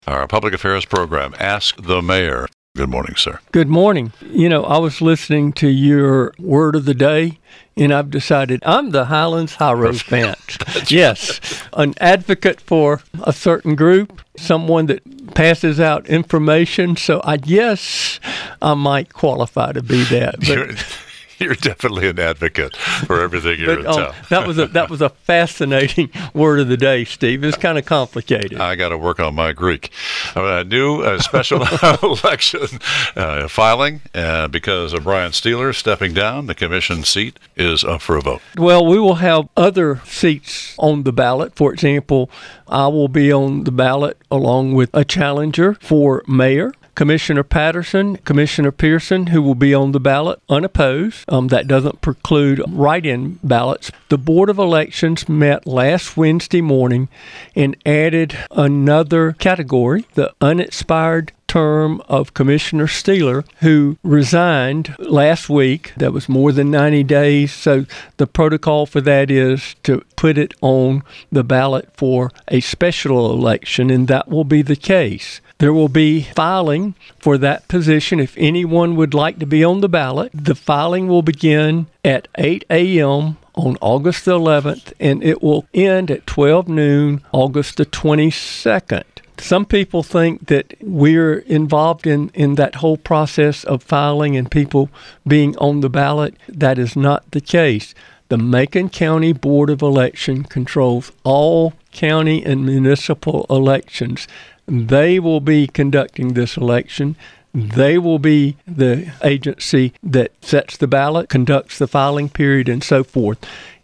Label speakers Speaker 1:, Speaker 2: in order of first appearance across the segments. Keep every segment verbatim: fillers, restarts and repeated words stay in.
Speaker 1: Our public affairs program, Ask the Mayor. Good morning, sir.
Speaker 2: Good morning. You know, I was listening to your word of the day, and I've decided I'm the Highlands High Road fan. Yes, an advocate for a certain group, someone that passes out information. So I guess I might qualify to be that. But,
Speaker 1: You're, you're definitely an advocate for everything you're
Speaker 2: but,
Speaker 1: in
Speaker 2: um,
Speaker 1: town.
Speaker 2: that was a that was a fascinating word of the day, Steve. It's kind of complicated.
Speaker 1: I got to work on my Greek. A new uh, special election uh, filing uh, because of Brian Steeler stepping down. The commission seat is up for a vote.
Speaker 2: Well, we will have other seats on the ballot. For example, I will be on the ballot along with a challenger for mayor. Commissioner Patterson, Commissioner Pearson, who will be on the ballot unopposed. Um, that doesn't preclude write-in ballots. The Board of Elections met last Wednesday morning and added another category, the unexpired term of Commissioner Steeler, who resigned last week. That was more than ninety days. So the protocol for that is to put it on the ballot for a special election, and that will be the case. There will be filing for that position if anyone would like to be on the ballot. The filing will begin at eight a.m. on August the eleventh, and it will end at twelve noon, August the twenty-second. Some people think that we're involved in, in that whole process of filing and people being on the ballot. That is not the case. The Macon County Board of Election controls all county and municipal elections. They will be conducting this election. They will be the agency that sets the ballot, conducts the filing period, and so forth.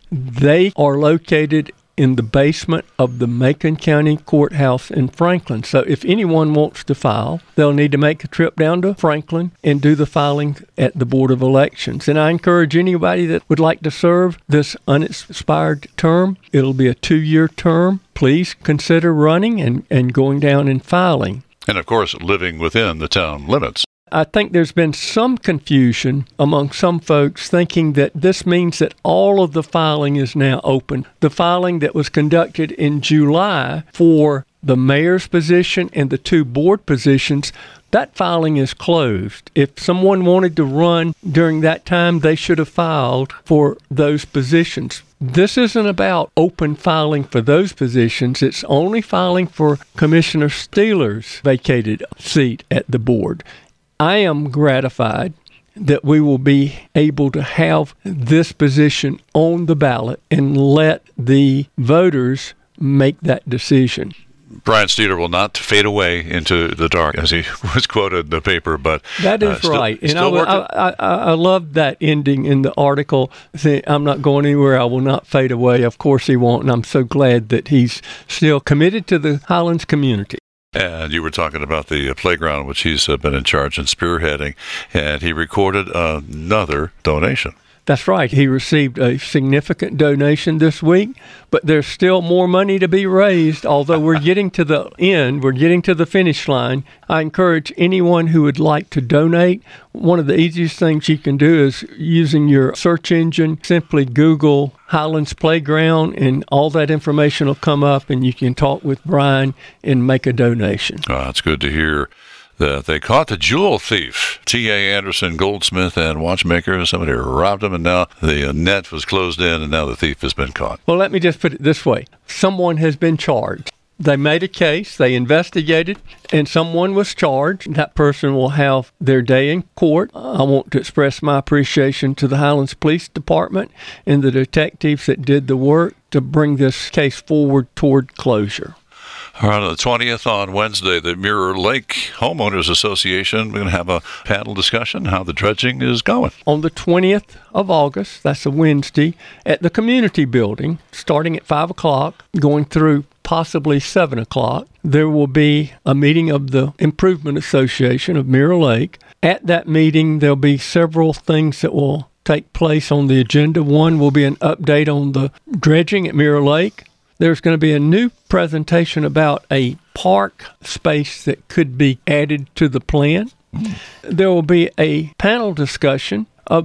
Speaker 2: They are located in the basement of the Macon County Courthouse in Franklin. So if anyone wants to file, they'll need to make a trip down to Franklin and do the filing at the Board of Elections. And I encourage anybody that would like to serve this unexpired term. It'll be a two-year term. Please consider running and, and going down and filing.
Speaker 1: And, of course, living within the town limits.
Speaker 2: I think there's been some confusion among some folks thinking that this means that all of the filing is now open. The filing that was conducted in July for the mayor's position and the two board positions, that filing is closed. If someone wanted to run during that time, they should have filed for those positions. This isn't about open filing for those positions. It's only filing for Commissioner Steeler's vacated seat at the board. I am gratified that we will be able to have this position on the ballot and let the voters make that decision.
Speaker 1: Brian Steeler will not fade away into the dark, as he was quoted in the paper. But
Speaker 2: that is uh, still, right, and I, I, I, I love that ending in the article. Saying, "I'm not going anywhere. I will not fade away." Of course, he won't, and I'm so glad that he's still committed to the Highlands community.
Speaker 1: And you were talking about the playground, which he's been in charge and spearheading, and he recorded another donation.
Speaker 2: That's right. He received a significant donation this week, but there's still more money to be raised. Although we're getting to the end, we're getting to the finish line. I encourage anyone who would like to donate. One of the easiest things you can do is using your search engine, simply Google Highlands Playground, and all that information will come up, and you can talk with Brian and make a donation.
Speaker 1: Oh, that's good to hear. That they caught the jewel thief, T A Anderson Goldsmith and Watchmaker. Somebody robbed him, and now the net was closed in, and now the thief has been caught.
Speaker 2: Well, let me just put it this way. Someone has been charged. They made a case, they investigated, and someone was charged. That person will have their day in court. I want to express my appreciation to the Highlands Police Department and the detectives that did the work to bring this case forward toward closure.
Speaker 1: All right, on the twentieth on Wednesday, the Mirror Lake Homeowners Association, we're going to have a panel discussion how the dredging is going.
Speaker 2: On the twentieth of August, that's a Wednesday, at the community building, starting at five o'clock, going through possibly seven o'clock, there will be a meeting of the Improvement Association of Mirror Lake. At that meeting, there'll be several things that will take place on the agenda. One will be an update on the dredging at Mirror Lake. There's going to be a new presentation about a park space that could be added to the plan. There will be a panel discussion of the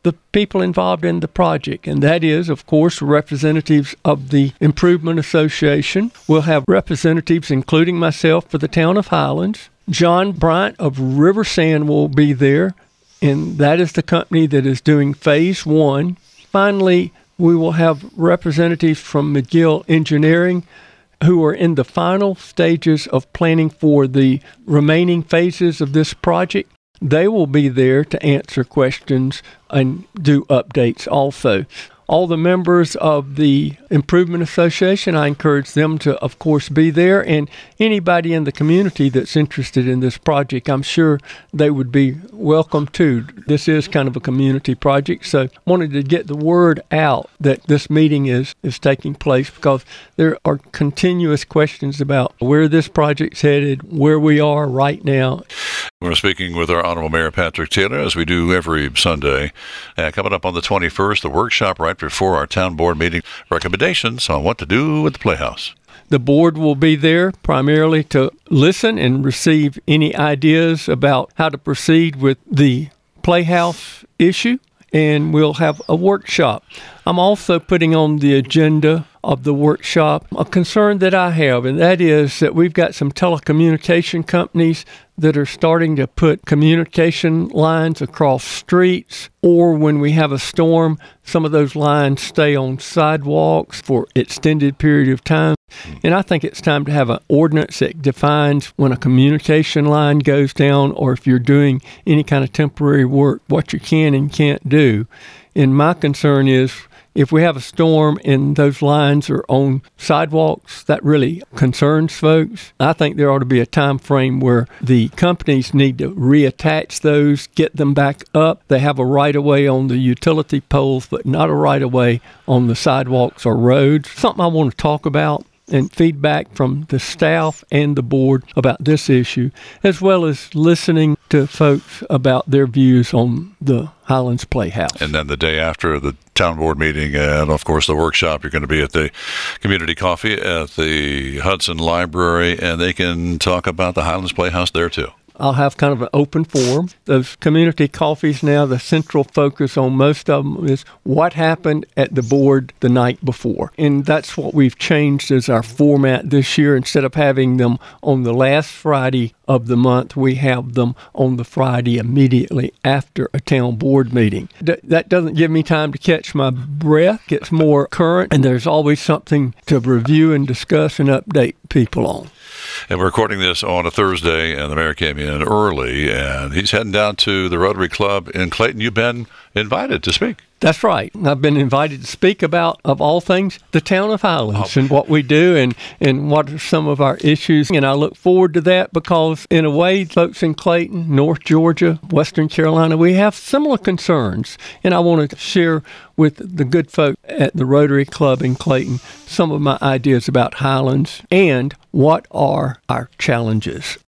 Speaker 2: the people involved in the project, and that is, of course, representatives of the Improvement Association. We'll have representatives, including myself, for the town of Highlands. John Bryant of River Sand will be there, and that is the company that is doing phase one. Finally, we will have representatives from McGill Engineering who are in the final stages of planning for the remaining phases of this project. They will be there to answer questions and do updates also. All the members of the Improvement Association, I encourage them to, of course, be there. And anybody in the community that's interested in this project, I'm sure they would be welcome too. This is kind of a community project, so I wanted to get the word out that this meeting is, is taking place, because there are continuous questions about where this project's headed, where we are right now.
Speaker 1: We're speaking with our Honorable Mayor Patrick Taylor, as we do every Sunday. Uh, coming up on the twenty-first, the workshop right before our town board meeting, recommendations on what to do with the Playhouse.
Speaker 2: The board will be there primarily to listen and receive any ideas about how to proceed with the Playhouse issue, and we'll have a workshop. I'm also putting on the agenda of the workshop a concern that I have, and that is that we've got some telecommunication companies that are starting to put communication lines across streets, or when we have a storm, some of those lines stay on sidewalks for extended period of time. And I think it's time to have an ordinance that defines when a communication line goes down, or if you're doing any kind of temporary work, what you can and can't do. And my concern is, if we have a storm and those lines are on sidewalks, that really concerns folks. I think there ought to be a time frame where the companies need to reattach those, get them back up. They have a right-of-way on the utility poles, but not a right-of-way on the sidewalks or roads. Something I want to talk about, and feedback from the staff and the board about this issue, as well as listening to folks about their views on the Highlands Playhouse.
Speaker 1: And then the day after the town board meeting and, of course, the workshop, you're going to be at the community coffee at the Hudson Library, and they can talk about the Highlands Playhouse there, too.
Speaker 2: I'll have kind of an open forum. Those community coffees now, the central focus on most of them is what happened at the board the night before. And that's what we've changed as our format this year. Instead of having them on the last Friday of the month, we have them on the Friday immediately after a town board meeting. D- that doesn't give me time to catch my breath. It's more current, and there's always something to review and discuss and update people on.
Speaker 1: And we're recording this on a Thursday, and the mayor came in early, and he's heading down to the Rotary Club in Clayton. You've been invited to speak.
Speaker 2: That's right. I've been invited to speak about, of all things, the town of Highlands oh. and what we do and, and what are some of our issues. And I look forward to that because, in a way, folks in Clayton, North Georgia, Western Carolina, we have similar concerns. And I want to share with the good folk at the Rotary Club in Clayton some of my ideas about Highlands and what are our challenges.